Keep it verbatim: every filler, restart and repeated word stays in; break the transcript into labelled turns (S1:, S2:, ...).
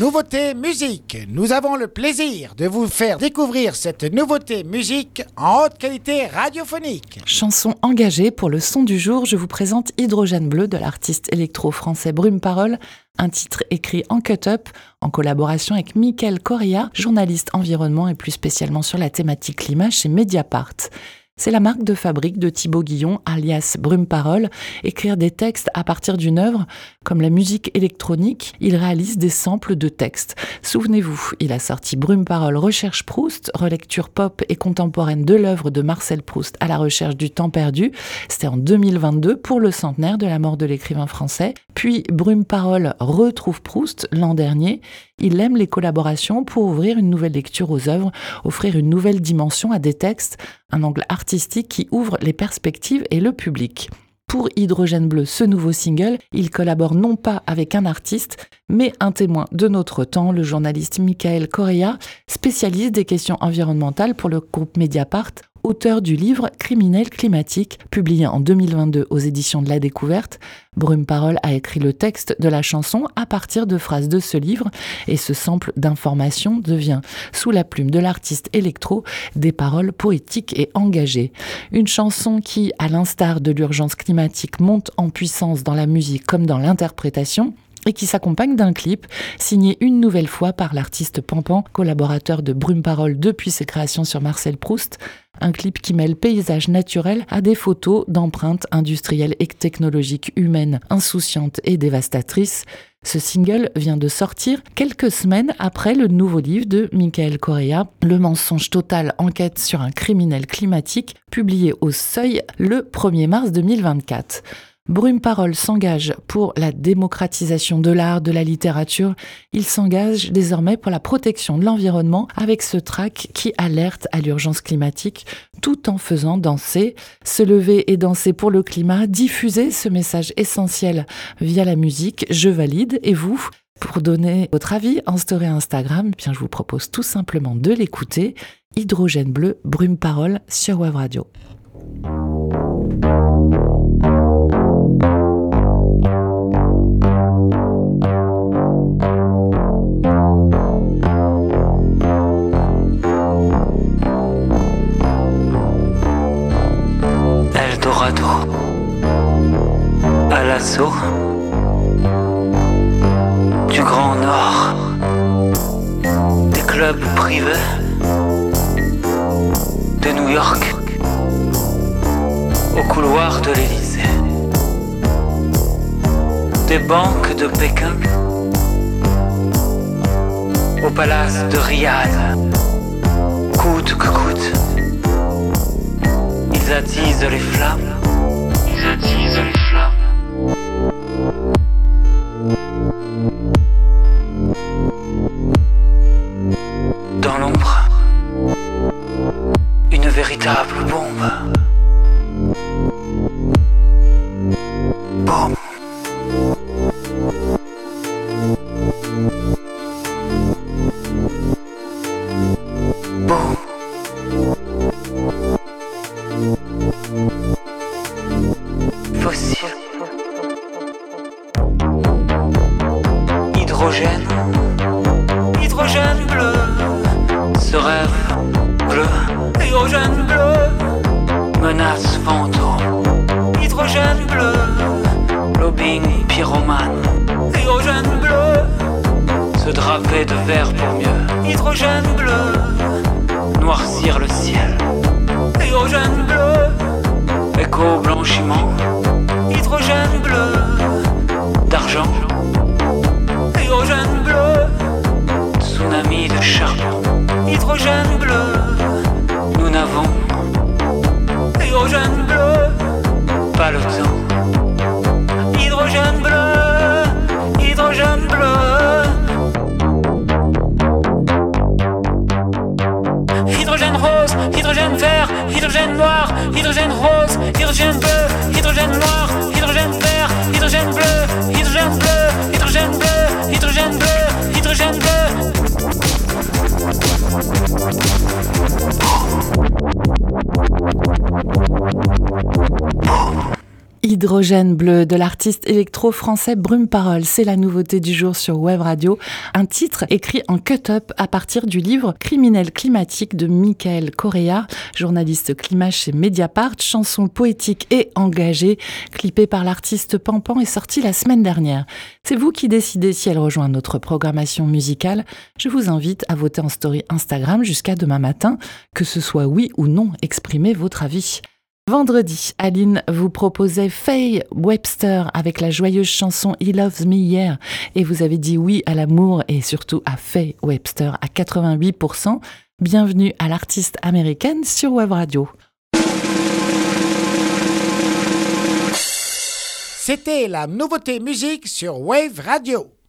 S1: Nouveauté musique. Nous avons le plaisir de vous faire découvrir cette nouveauté musique en haute qualité radiophonique.
S2: Chanson engagée pour le son du jour, je vous présente Hydrogène bleu de l'artiste électro-français Brume Parole, un titre écrit en cut-up en collaboration avec Mickaël Correa, journaliste environnement et plus spécialement sur la thématique climat chez Mediapart. C'est la marque de fabrique de Thibaut Guillon, alias Brume Parole. Écrire des textes à partir d'une œuvre, comme la musique électronique, il réalise des samples de textes. Souvenez-vous, il a sorti Brume Parole Recherche Proust, relecture pop et contemporaine de l'œuvre de Marcel Proust à la recherche du temps perdu. C'était en deux mille vingt-deux pour le centenaire de la mort de l'écrivain français. Puis Brume Parole retrouve Proust l'an dernier. Il aime les collaborations pour ouvrir une nouvelle lecture aux œuvres, offrir une nouvelle dimension à des textes, un angle artistique qui ouvre les perspectives et le public. Pour Hydrogène bleu, ce nouveau single, il collabore non pas avec un artiste, mais un témoin de notre temps, le journaliste Mickaël Correa, spécialiste des questions environnementales pour le groupe Mediapart, auteur du livre Criminel climatique, publié en deux mille vingt-deux aux éditions de La Découverte. Brume Parole a écrit le texte de la chanson à partir de phrases de ce livre et ce sample d'information devient, sous la plume de l'artiste électro, des paroles poétiques et engagées. Une chanson qui, à l'instar de l'urgence climatique, monte en puissance dans la musique comme dans l'interprétation, et qui s'accompagne d'un clip signé une nouvelle fois par l'artiste Pampan, collaborateur de Brume Parole depuis ses créations sur Marcel Proust. Un clip qui mêle paysage naturel à des photos d'empreintes industrielles et technologiques humaines insouciantes et dévastatrices. Ce single vient de sortir quelques semaines après le nouveau livre de Mickaël Correa, Le mensonge total, enquête sur un criminel climatique, publié au Seuil le premier mars deux mille vingt-quatre. Brume Parole s'engage pour la démocratisation de l'art, de la littérature. Il s'engage désormais pour la protection de l'environnement avec ce track qui alerte à l'urgence climatique tout en faisant danser. Se lever et danser pour le climat, diffuser ce message essentiel via la musique, je valide. Et vous, pour donner votre avis en story Instagram, eh bien je vous propose tout simplement de l'écouter. Hydrogène bleu, Brume Parole sur Web Radio.
S3: Eldorado, à l'assaut du Grand Nord, des clubs privés de New York, au couloir de l'Élysée, des banques de Pékin, au palace de Riyad, coûte que coûte. Ils attisent les flammes, ils attisent les flammes. Dans l'ombre, une véritable bombe. Boum. Boum. Fossile. Hydrogène. Hydrogène bleu. Ce rêve bleu. Hydrogène bleu. Menace fantôme. Hydrogène bleu. Lobbying pyromane. Hydrogène bleu. Se draper de vert pour mieux. Hydrogène bleu. Noircir le ciel. Hydrogène bleu. Éco-blanchiment. Hydrogène bleu. D'argent. Hydrogène bleu. Tsunami de charbon. Hydrogène bleu. Nous n'avons. Hydrogène bleu. Pas le temps. Hydrogène bleu. Hydrogène bleu. Hydrogène rose, hydrogène vert, hydrogène noir, hydrogène rose, hydrogène bleu, hydrogène noir, hydrogène vert.
S2: Hydrogène bleu de l'artiste électro-français Brume Parole, c'est la nouveauté du jour sur Web Radio. Un titre écrit en cut-up à partir du livre Criminel climatique de Michael Correa, journaliste climat chez Mediapart, chanson poétique et engagée, clippée par l'artiste Pampan et sortie la semaine dernière. C'est vous qui décidez si elle rejoint notre programmation musicale. Je vous invite à voter en story Instagram jusqu'à demain matin, que ce soit oui ou non, exprimez votre avis. Vendredi, Aline vous proposait Faye Webster avec la joyeuse chanson He Loves Me Yeah et vous avez dit oui à l'amour et surtout à Faye Webster à quatre-vingt-huit pour cent. Bienvenue à l'artiste américaine sur Web Radio.
S1: C'était la nouveauté musique sur Wave Radio.